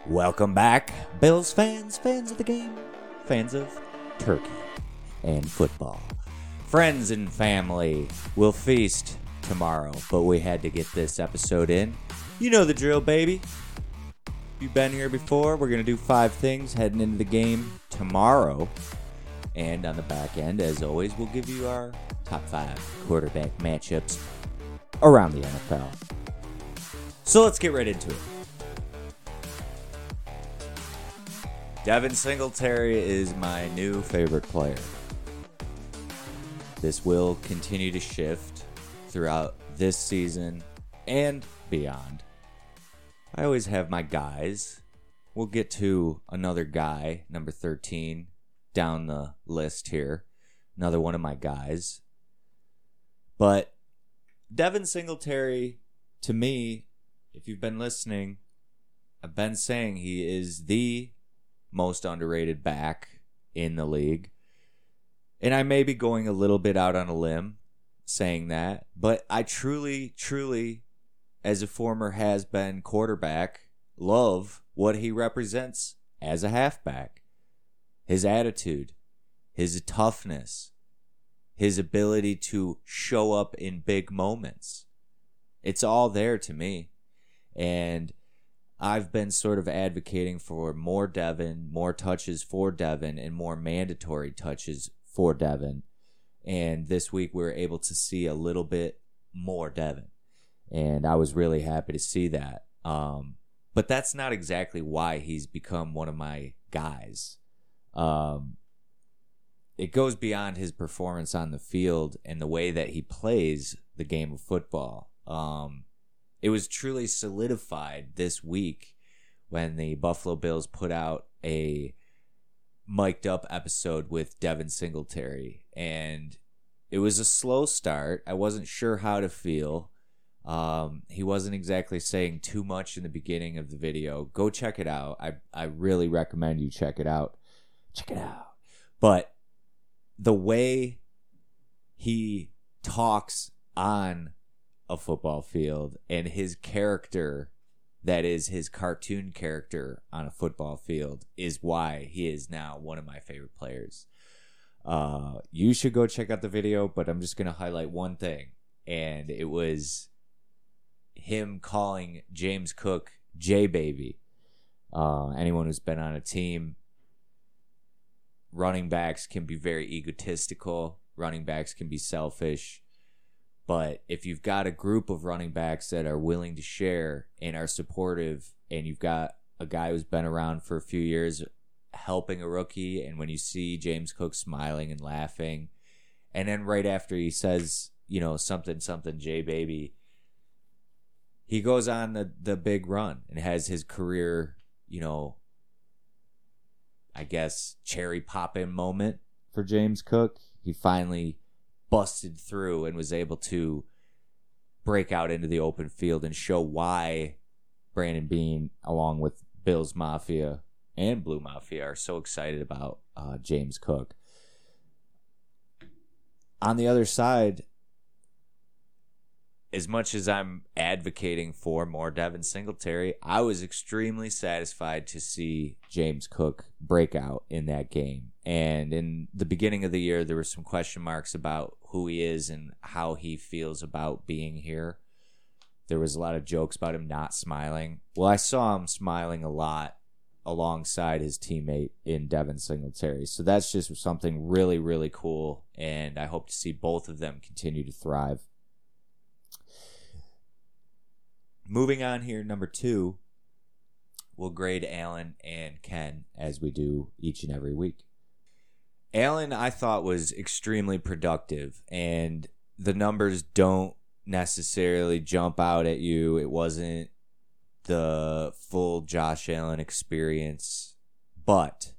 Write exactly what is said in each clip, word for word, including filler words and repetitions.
Welcome back, Bills fans, fans of the game, fans of turkey and football. Friends and family will feast tomorrow, but we had to get this episode in. You know the drill, baby. You've been here before. We're going to do five things heading into the game tomorrow. And on the back end, as always, we'll give you our top five quarterback matchups around the N F L. So let's get right into it. Devin Singletary is my new favorite player. This will continue to shift throughout this season and beyond. I always have my guys. We'll get to another guy, number thirteen, down the list here. Another one of my guys. But Devin Singletary, to me, if you've been listening, I've been saying he is the most underrated back in the league. And I may be going a little bit out on a limb saying that, but I truly, truly, as a former has-been quarterback, love what he represents as a halfback. His attitude, his toughness, his ability to show up in big moments. It's all there to me. And I've been sort of advocating for more Devin, more touches for Devin, and more mandatory touches for Devin. And this week we were able to see a little bit more Devin. And I was really happy to see that. Um, but that's not exactly why he's become one of my guys. Um, it goes beyond his performance on the field and the way that he plays the game of football. Um, it was truly solidified this week when the Buffalo Bills put out a mic'd up episode with Devin Singletary. And it was a slow start. I wasn't sure how to feel. Um, he wasn't exactly saying too much in the beginning of the video. Go check it out. I, I really recommend you check it out. Check it out. But the way he talks on a football field and his character, that is his cartoon character on a football field, is why he is now one of my favorite players. Uh, you should go check out the video, but I'm just going to highlight one thing. And it was him calling James Cook J-Baby. Uh, anyone who's been on a team, running backs can be very egotistical. Running backs can be selfish. But if you've got a group of running backs that are willing to share and are supportive, and you've got a guy who's been around for a few years helping a rookie, and when you see James Cook smiling and laughing, and then right after he says, you know, something, something, J-Baby, he goes on the, the big run and has his career, you know, I guess, cherry popping moment for James Cook. He finally busted through and was able to break out into the open field and show why Brandon Beane, along with Bills Mafia and Blue Mafia, are so excited about uh, James Cook. On the other side, as much as I'm advocating for more Devin Singletary, I was extremely satisfied to see James Cook break out in that game. And in the beginning of the year, there were some question marks about who he is and how he feels about being here. There was a lot of jokes about him not smiling. Well, I saw him smiling a lot alongside his teammate in Devin Singletary. So that's just something really, really cool. And I hope to see both of them continue to thrive. Moving on here, number two, we'll grade Allen and Ken as we do each and every week. Allen, I thought, was extremely productive, and the numbers don't necessarily jump out at you. It wasn't the full Josh Allen experience, but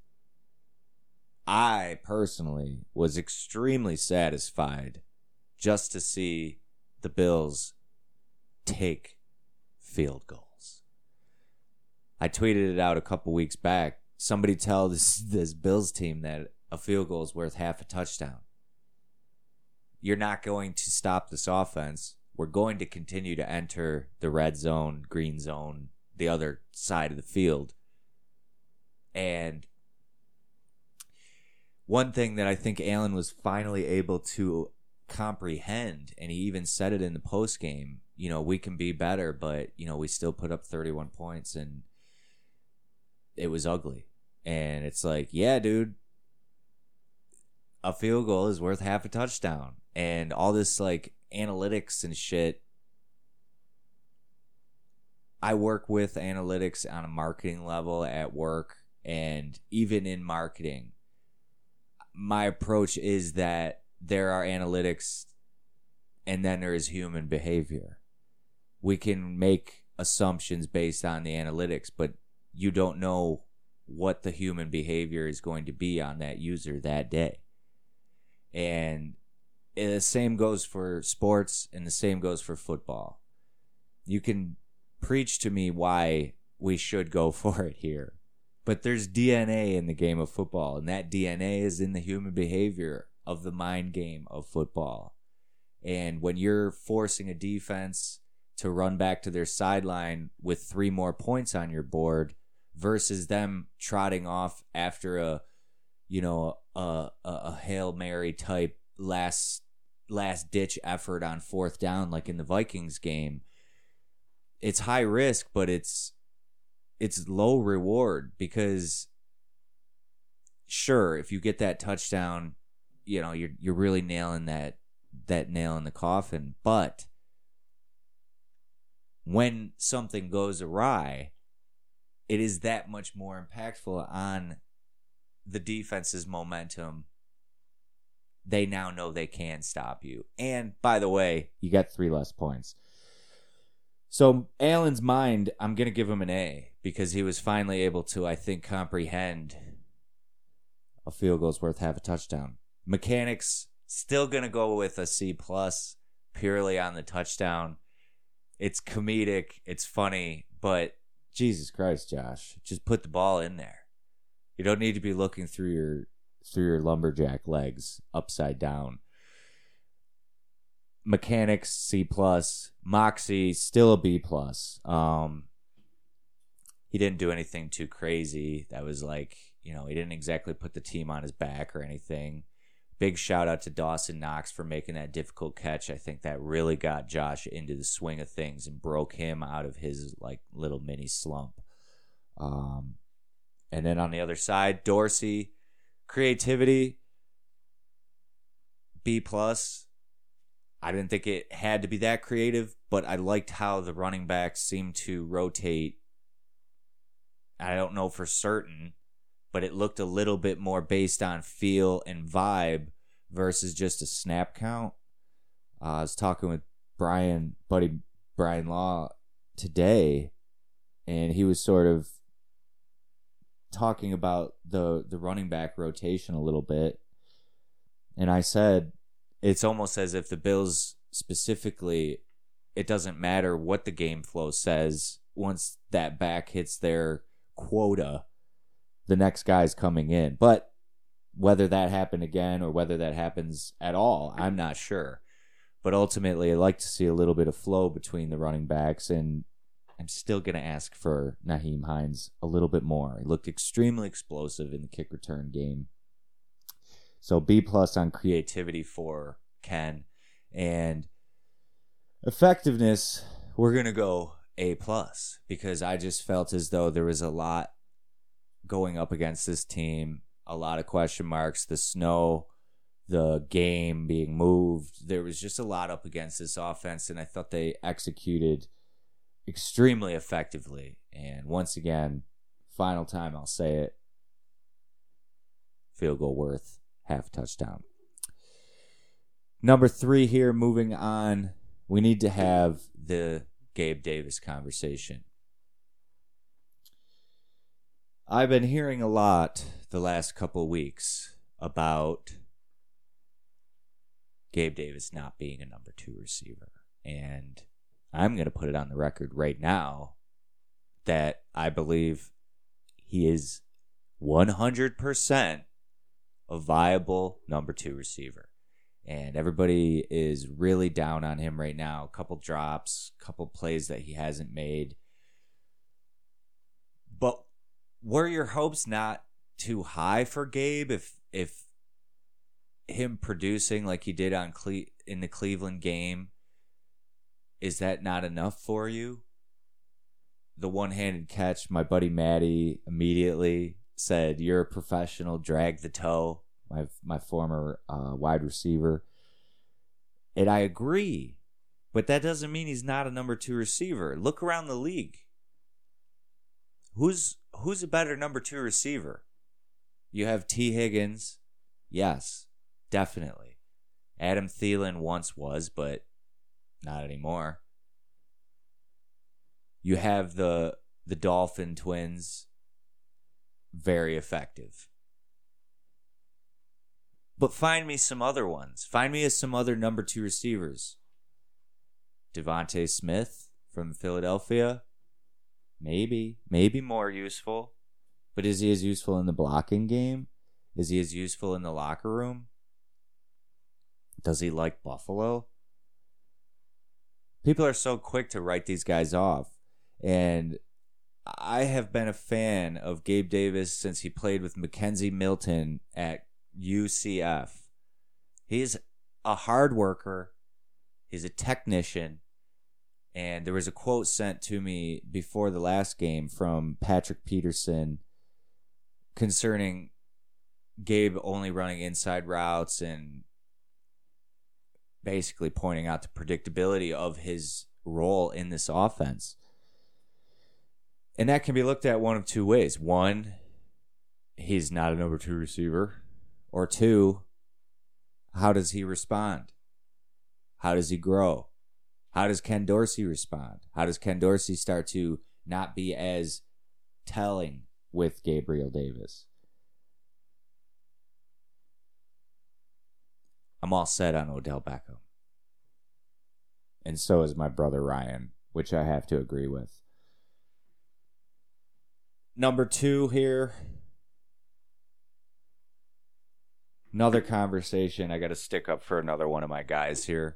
I personally was extremely satisfied just to see the Bills take field goals. I tweeted it out a couple weeks back. Somebody tell this this Bills team that a field goal is worth half a touchdown. You're not going to stop this offense. We're going to continue to enter the red zone, green zone, the other side of the field And one thing that I think Allen was finally able to comprehend, and he even said it in the post game, you know, we can be better, but, you know, we still put up thirty-one points and it was ugly. And it's like, yeah, dude, a field goal is worth half a touchdown. And all this like analytics and shit. I work with analytics on a marketing level at work, and even in marketing, my approach is that there are analytics and then there is human behavior. We can make assumptions based on the analytics, but you don't know what the human behavior is going to be on that user that day. And the same goes for sports, and the same goes for football. You can preach to me why we should go for it here, but there's D N A in the game of football, and that D N A is in the human behavior of the mind game of football. And when you're forcing a defense to run back to their sideline with three more points on your board versus them trotting off after a, you know, a a, a Hail Mary type last last ditch effort on fourth down like in the Vikings game, it's high risk, but it's it's low reward, because sure, if you get that touchdown, you know, you're you're really nailing that that nail in the coffin. But when something goes awry, it is that much more impactful on the defense's momentum. They now know they can stop you. And by the way, you got three less points. So Allen's mind, I'm going to give him an A, because he was finally able to, I think, comprehend a field goal's worth half a touchdown. Mechanics, still going to go with a C plus, purely on the touchdown. It's comedic, it's funny, but Jesus Christ, Josh, just put the ball in there. You don't need to be looking through your through your lumberjack legs upside down. Mechanics, C plus. Moxie, still a B plus. Um, he didn't do anything too crazy. That was like, you know, he didn't exactly put the team on his back or anything. Big shout out to Dawson Knox for making that difficult catch. I think that really got Josh into the swing of things and broke him out of his like little mini slump. Um, and then on the other side, Dorsey, creativity, B plus. I didn't think it had to be that creative, but I liked how the running backs seemed to rotate. I don't know for certain, but it looked a little bit more based on feel and vibe versus just a snap count. Uh, I was talking with Brian, buddy Brian Law, today, and he was sort of talking about the the running back rotation a little bit. And I said, it's almost as if the Bills specifically, it doesn't matter what the game flow says. Once that back hits their quota, the next guy's coming in. But whether that happened again or whether that happens at all, I'm not sure. But ultimately, I like to see a little bit of flow between the running backs, and I'm still going to ask for Nyheim Hines a little bit more. He looked extremely explosive in the kick return game. So B plus on creativity for Ken. And effectiveness, we're going to go A plus, because I just felt as though there was a lot going up against this team, a lot of question marks, the snow, the game being moved. There was just a lot up against this offense, and I thought they executed extremely effectively. And once again, final time I'll say it, field goal worth half touchdown. Number three here, moving on, we need to have the Gabe Davis conversation. I've been hearing a lot the last couple of weeks about Gabe Davis not being a number two receiver. And I'm going to put it on the record right now that I believe he is one hundred percent a viable number two receiver. And everybody is really down on him right now. A couple drops, a couple plays that he hasn't made. But were your hopes not too high for Gabe if if him producing like he did on Cle- in the Cleveland game, is that not enough for you? The one-handed catch, my buddy Maddie immediately said, "You're a professional, drag the toe," my my former uh, wide receiver. And I agree, but that doesn't mean he's not a number two receiver. Look around the league. Who's who's a better number two receiver? You have T. Higgins. Yes, definitely. Adam Thielen once was, but not anymore. You have the the Dolphin twins. Very effective. But find me some other ones. Find me some other number two receivers. Devontae Smith from Philadelphia. Maybe. Maybe more useful. But is he as useful in the blocking game? Is he as useful in the locker room? Does he like Buffalo? People are so quick to write these guys off. And I have been a fan of Gabe Davis since he played with Mackenzie Milton at U C F. He's a hard worker. He's a technician. And there was a quote sent to me before the last game from Patrick Peterson concerning Gabe only running inside routes and basically pointing out the predictability of his role in this offense. And that can be looked at one of two ways. One, he's not a number two receiver. Or two, how does he respond? How does he grow? How does Ken Dorsey respond? How does Ken Dorsey start to not be as telling with Gabriel Davis? I'm all set on Odell Beckham. And so is my brother Ryan, which I have to agree with. Number two here. Another conversation. I got to stick up for another one of my guys here.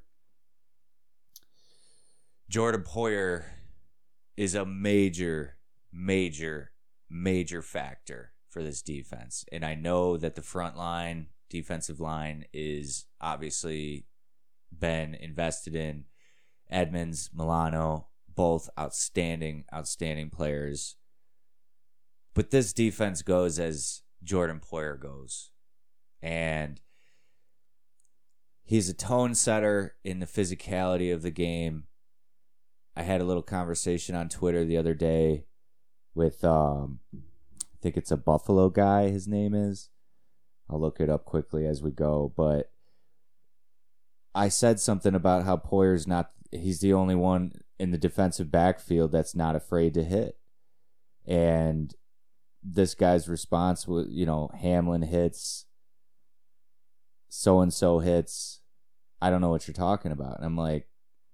Jordan Poyer is a major, major, major factor for this defense. And I know that the front line, defensive line, is obviously been invested in. Edmonds, Milano, both outstanding, outstanding players. But this defense goes as Jordan Poyer goes. And he's a tone setter in the physicality of the game. I had a little conversation on Twitter the other day with, um, I think it's a Buffalo guy, his name is. I'll look it up quickly as we go. But I said something about how Poyer's not, he's the only one in the defensive backfield that's not afraid to hit. And this guy's response was, you know, Hamlin hits, so-and-so hits. I don't know what you're talking about. And I'm like,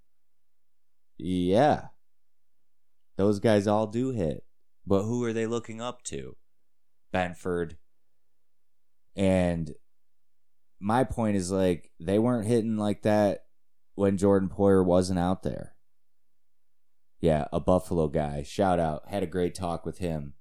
yeah, those guys all do hit. But who are they looking up to? Benford. And my point is, like, they weren't hitting like that when Jordan Poyer wasn't out there. Yeah, a Buffalo guy. Shout out. Had a great talk with him.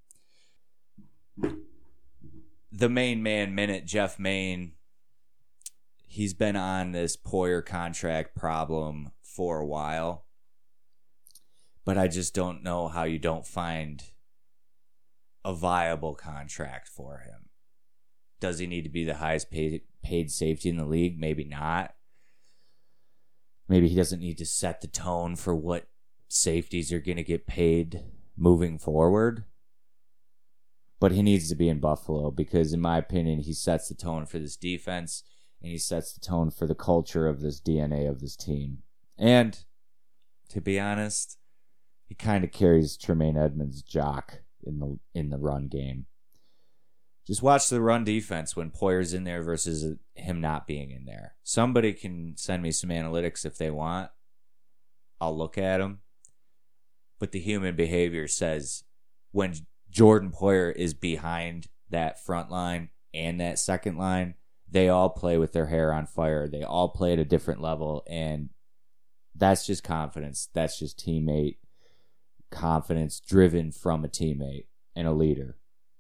The main man minute, Jeff Maine, he's been on this Poyer contract problem for a while. But I just don't know how you don't find a viable contract for him. Does he need to be the highest paid, paid safety in the league? Maybe not. Maybe he doesn't need to set the tone for what safeties are going to get paid moving forward. But he needs to be in Buffalo because, in my opinion, he sets the tone for this defense and he sets the tone for the culture of this D N A of this team. And, to be honest, he kind of carries Tremaine Edmonds' jock in the in the run game. Just watch the run defense when Poyer's in there versus him not being in there. Somebody can send me some analytics if they want. I'll look at them. But the human behavior says when Jordan Poyer is behind that front line and that second line, they all play with their hair on fire. They all play at a different level, and that's just confidence. That's just teammate confidence driven from a teammate and a leader.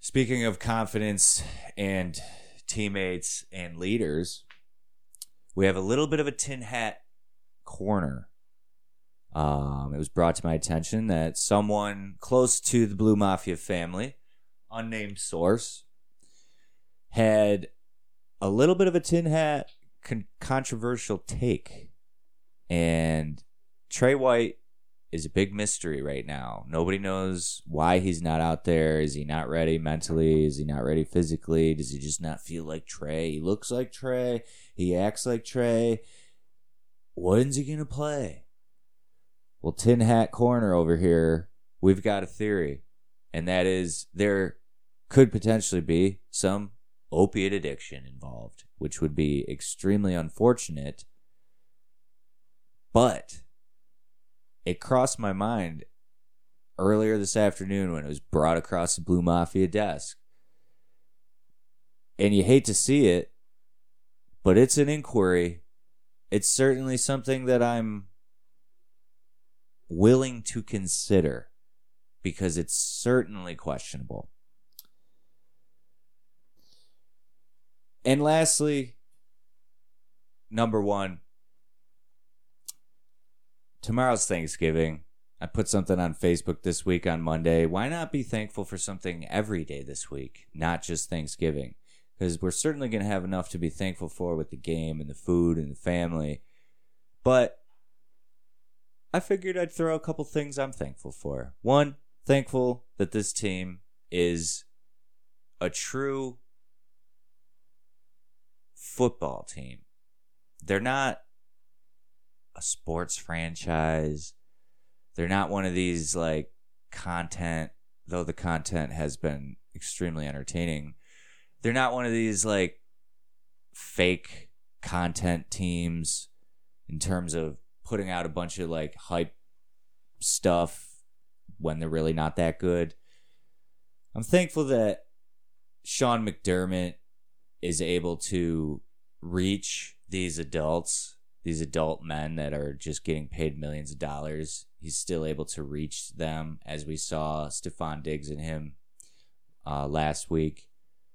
Speaking of confidence and teammates and leaders, we have a little bit of a tin hat corner. Um, it was brought to my attention that someone close to the Blue Mafia family, unnamed source, had a little bit of a tin hat con- controversial take. And Trey White is a big mystery right now. Nobody knows why he's not out there. Is he not ready mentally? Is he not ready physically? Does he just not feel like Trey? He looks like Trey. He acts like Trey. When's he going to play? Well, Tin Hat Corner over here, we've got a theory. And that is there could potentially be some opiate addiction involved, which would be extremely unfortunate. But it crossed my mind earlier this afternoon when it was brought across the Blue Mafia desk. And you hate to see it, but it's an inquiry. It's certainly something that I'm willing to consider because it's certainly questionable. And lastly, number one, tomorrow's Thanksgiving. I put something on Facebook this week on Monday. Why not be thankful for something every day this week, not just Thanksgiving? Because we're certainly going to have enough to be thankful for with the game and the food and the family. But I figured I'd throw a couple things I'm thankful for. One, thankful that this team is a true football team. They're not a sports franchise. They're not one of these like content, though the content has been extremely entertaining. They're not one of these like fake content teams in terms of putting out a bunch of like hype stuff when they're really not that good. I'm thankful that Sean McDermott is able to reach these adults, these adult men that are just getting paid millions of dollars. He's still able to reach them, as we saw Stephon Diggs and him uh, last week.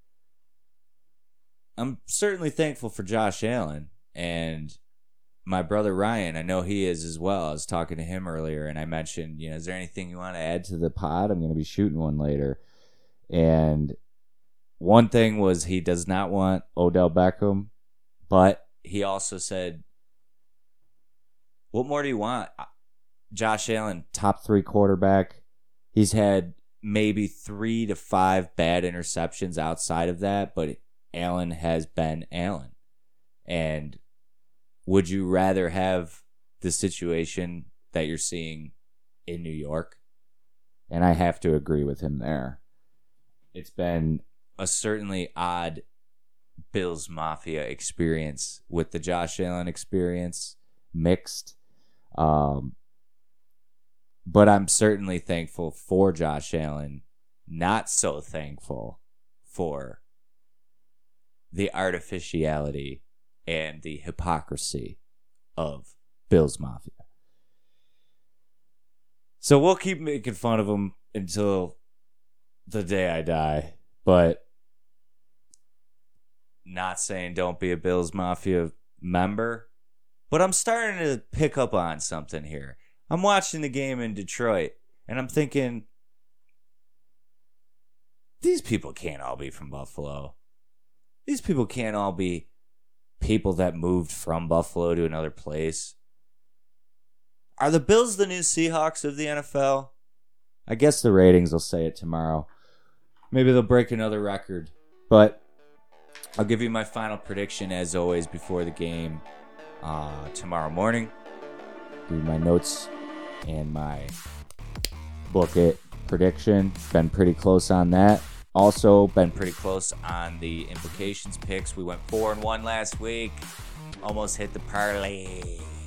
I'm certainly thankful for Josh Allen and my brother Ryan. I know he is as well. I was talking to him earlier, and I mentioned, you know, is there anything you want to add to the pod? I'm going to be shooting one later. And one thing was he does not want Odell Beckham, but he also said, what more do you want? Josh Allen, top three quarterback. He's had maybe three to five bad interceptions outside of that, but Allen has been Allen. And would you rather have the situation that you're seeing in New York? And I have to agree with him there. It's been a certainly odd Bills Mafia experience with the Josh Allen experience mixed. Um, but I'm certainly thankful for Josh Allen. Not so thankful for the artificiality and the hypocrisy of Bills Mafia. So we'll keep making fun of them until the day I die. But not saying don't be a Bills Mafia member. But I'm starting to pick up on something here. I'm watching the game in Detroit, and I'm thinking, these people can't all be from Buffalo. These people can't all be people that moved from Buffalo to another place. Are the Bills the new Seahawks of the N F L? I guess the ratings will say it tomorrow. Maybe they'll break another record. But I'll give you my final prediction, as always, before the game uh, tomorrow morning. Do my notes and my book it prediction. Been pretty close on that. Also been pretty close on the implications picks. We went four and one last week. Almost hit the parlay.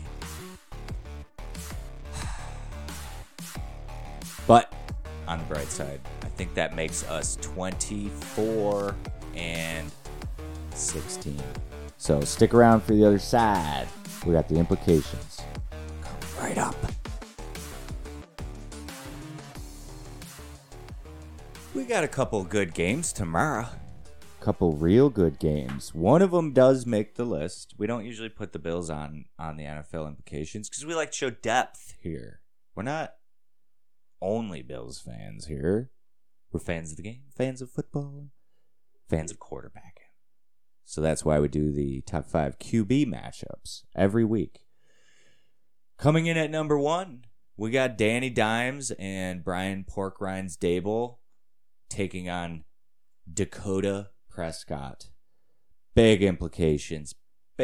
But on the bright side, I think that makes us twenty-four and sixteen. So stick around for the other side. We got the implications. Come right up. We got a couple good games tomorrow. Couple real good games. One of them does make the list. We don't usually put the Bills on on the N F L implications because we like to show depth here. We're not only Bills fans here. We're fans of the game, fans of football, fans of quarterbacking. So that's why we do the top five Q B matchups every week. Coming in at number one, we got Danny Dimes and Brian Porkrind's Dable taking on Dakota Prescott. Big implications.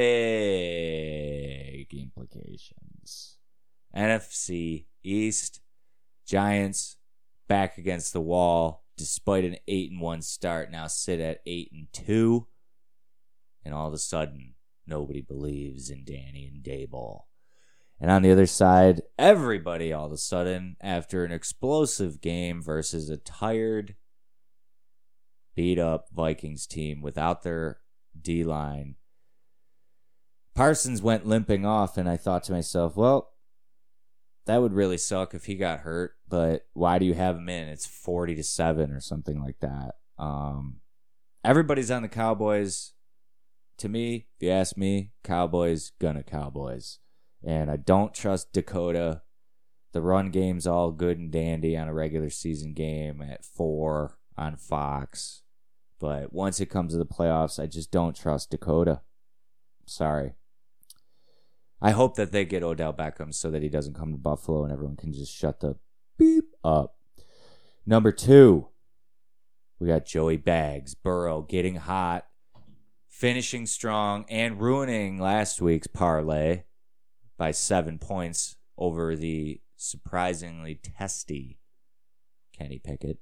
Big implications. N F C East, Giants back against the wall despite an eight and one start, now sit at eight and two. And all of a sudden, nobody believes in Danny and Dable. And on the other side, everybody all of a sudden, after an explosive game versus a tired, beat-up Vikings team without their D-line, Parsons went limping off, and I thought to myself, well, that would really suck if he got hurt, but why do you have him in? It's forty to seven or something like that. Um, everybody's on the Cowboys. To me, if you ask me, Cowboys gonna Cowboys. And I don't trust Dakota. The run game's all good and dandy on a regular season game at four on Fox. But once it comes to the playoffs, I just don't trust Dakota. Sorry. I hope that they get Odell Beckham so that he doesn't come to Buffalo and everyone can just shut the beep up. Number two, we got Joey Bags. Burrow getting hot, finishing strong, and ruining last week's parlay by seven points over the surprisingly testy Kenny Pickett.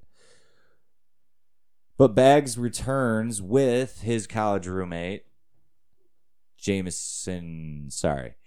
But Bags returns with his college roommate, Jameson, sorry,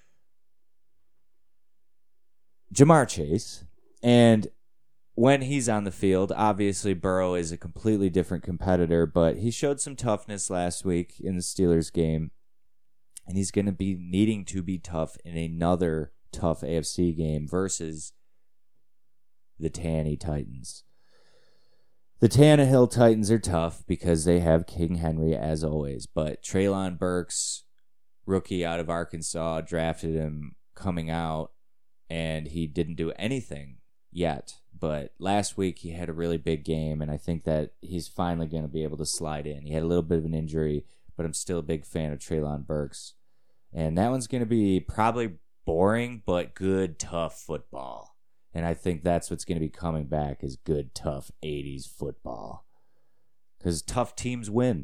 Jamar Chase. And when he's on the field, obviously Burrow is a completely different competitor, but he showed some toughness last week in the Steelers game. And he's going to be needing to be tough in another tough A F C game versus the Tanny Titans. The Tannehill Titans are tough because they have King Henry as always. But Treylon Burks, rookie out of Arkansas, drafted him coming out, and he didn't do anything yet. But last week he had a really big game, and I think that he's finally going to be able to slide in. He had a little bit of an injury, but I'm still a big fan of Treylon Burks. And that one's going to be probably boring, but good, tough football. And I think that's what's going to be coming back is good, tough eighties football. Because tough teams win.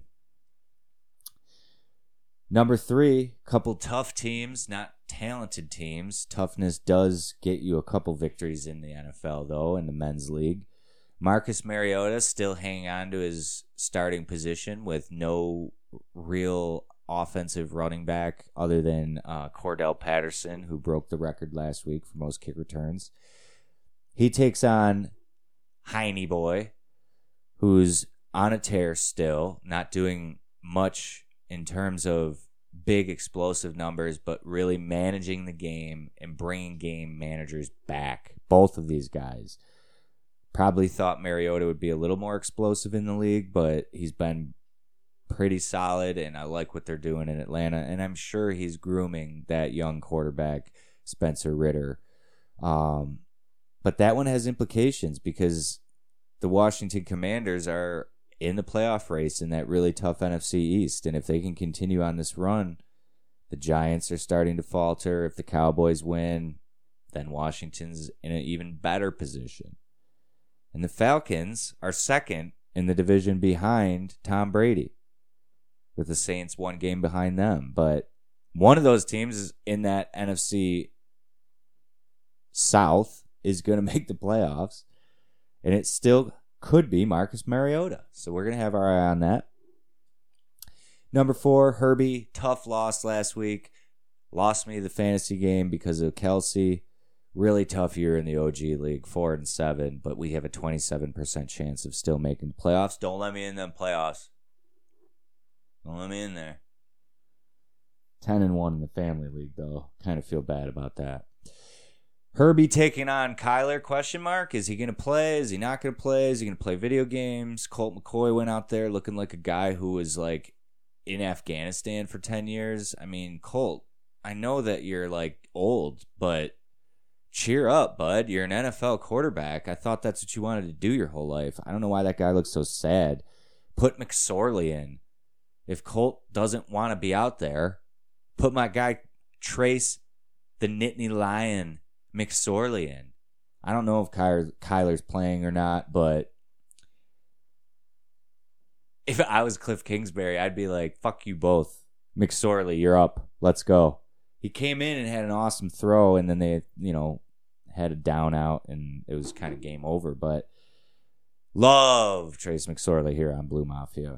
Number three, couple tough teams, not talented teams. Toughness does get you a couple victories in the N F L, though, in the men's league. Marcus Mariota still hanging on to his starting position with no real offensive running back other than uh, Cordell Patterson, who broke the record last week for most kick returns. He takes on Heine Boy, who's on a tear still, not doing much in terms of big explosive numbers, but really managing the game and bringing game managers back. Both of these guys. Probably thought Mariota would be a little more explosive in the league, but he's been pretty solid, and I like what they're doing in Atlanta, and I'm sure he's grooming that young quarterback, Spencer Ritter. Um, but that one has implications because the Washington Commanders are in the playoff race in that really tough N F C East, and if they can continue on this run, the Giants are starting to falter. If the Cowboys win, then Washington's in an even better position. And the Falcons are second in the division behind Tom Brady, with the Saints one game behind them. But one of those teams is in that N F C South is going to make the playoffs, and it still could be Marcus Mariota. So we're going to have our eye on that. Number four, Herbie, tough loss last week. Lost me the fantasy game because of Kelsey. Really tough year in the O G League, four and seven, but we have a twenty-seven percent chance of still making the playoffs. Don't let me in them playoffs. Don't let me in there. ten and one in the family league, though. Kind of feel bad about that. Herbie taking on Kyler, question mark. Is he going to play? Is he not going to play? Is he going to play video games? Colt McCoy went out there looking like a guy who was like in Afghanistan for ten years. I mean, Colt, I know that you're like old, but cheer up, bud. You're an N F L quarterback. I thought that's what you wanted to do your whole life. I don't know why that guy looks so sad. Put McSorley in. If Colt doesn't want to be out there, put my guy Trace, the Nittany Lion, McSorley in. I don't know if Kyler, Kyler's playing or not, but if I was Cliff Kingsbury, I'd be like, fuck you both. McSorley, you're up. Let's go. He came in and had an awesome throw, and then they, you know, had a down out, and it was kind of game over. But love Trace McSorley here on Blue Mafia.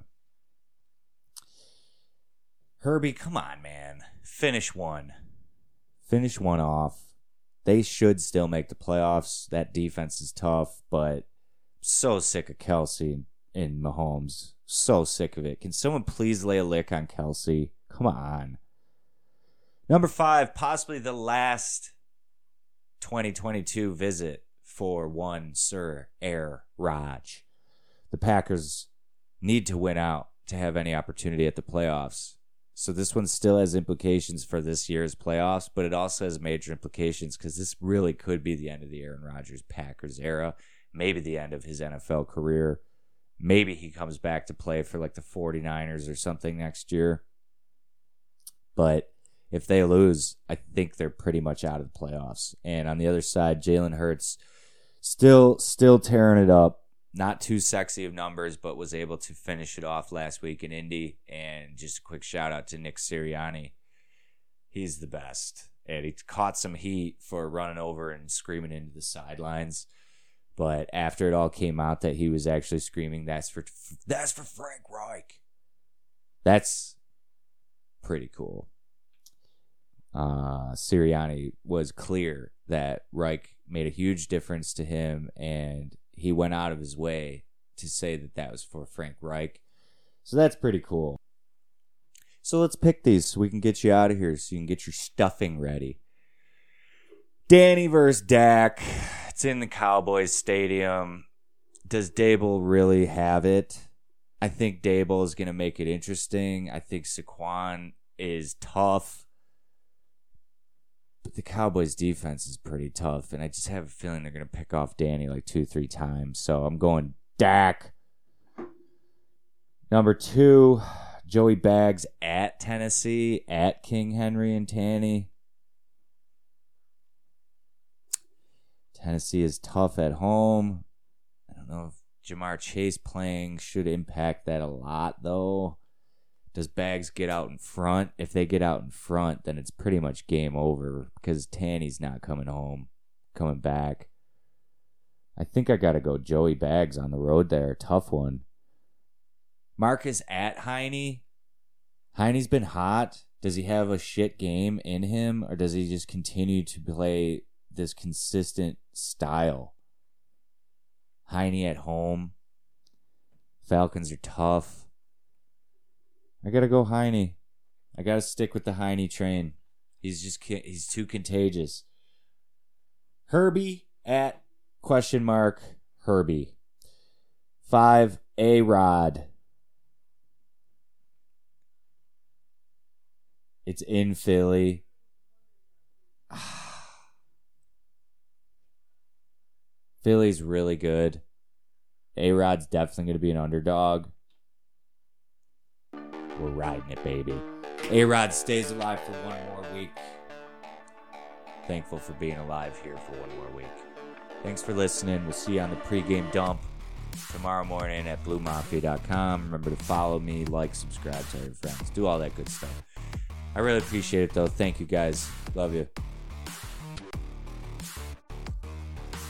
Herbie, come on, man. Finish one. Finish one off. They should still make the playoffs. That defense is tough, but so sick of Kelsey and Mahomes. So sick of it. Can someone please lay a lick on Kelsey? Come on. Number five, possibly the last twenty twenty-two visit for one Sir Air Raj. The Packers need to win out to have any opportunity at the playoffs. So this one still has implications for this year's playoffs, but it also has major implications because this really could be the end of the Aaron Rodgers Packers era, maybe the end of his N F L career. Maybe he comes back to play for like the 49ers or something next year. But if they lose, I think they're pretty much out of the playoffs. And on the other side, Jalen Hurts still still tearing it up. Not too sexy of numbers, but was able to finish it off last week in Indy. And just a quick shout out to Nick Sirianni. He's the best. And he caught some heat for running over and screaming into the sidelines. But after it all came out that he was actually screaming, that's for that's for Frank Reich. That's pretty cool. Uh, Sirianni was clear that Reich made a huge difference to him, and he went out of his way to say that that was for Frank Reich. So that's pretty cool. So let's pick these so we can get you out of here so you can get your stuffing ready. Danny versus Dak. It's in the Cowboys Stadium. Does Dable really have it? I think Dable is going to make it interesting. I think Saquon is tough. But the Cowboys defense is pretty tough, and I just have a feeling they're going to pick off Danny like two, three times. So I'm going Dak. Number two, Joey Bags at Tennessee, at King Henry and Tanny. Tennessee is tough at home. I don't know if Jamar Chase playing should impact that a lot, though. Does Bags get out in front? If they get out in front, then it's pretty much game over because Tanny's not coming home, coming back. I think I got to go Joey Bags on the road there. Tough one. Marcus at Heine. Heine's been hot. Does he have a shit game in him, or does he just continue to play this consistent style? Heine at home. Falcons are tough. I gotta go Heine. I gotta stick with the Heine train. He's just he's too contagious. Herbie at question mark Herbie. Five A-Rod. It's in Philly. Philly's really good. A-Rod's definitely going to be an underdog. We're riding it, baby. A-Rod stays alive for one more week. Thankful for being alive here for one more week. Thanks for listening. We'll see you on the pregame dump tomorrow morning at blue mafia dot com. Remember to follow me, like, subscribe, tell your friends. Do all that good stuff. I really appreciate it, though. Thank you, guys. Love you.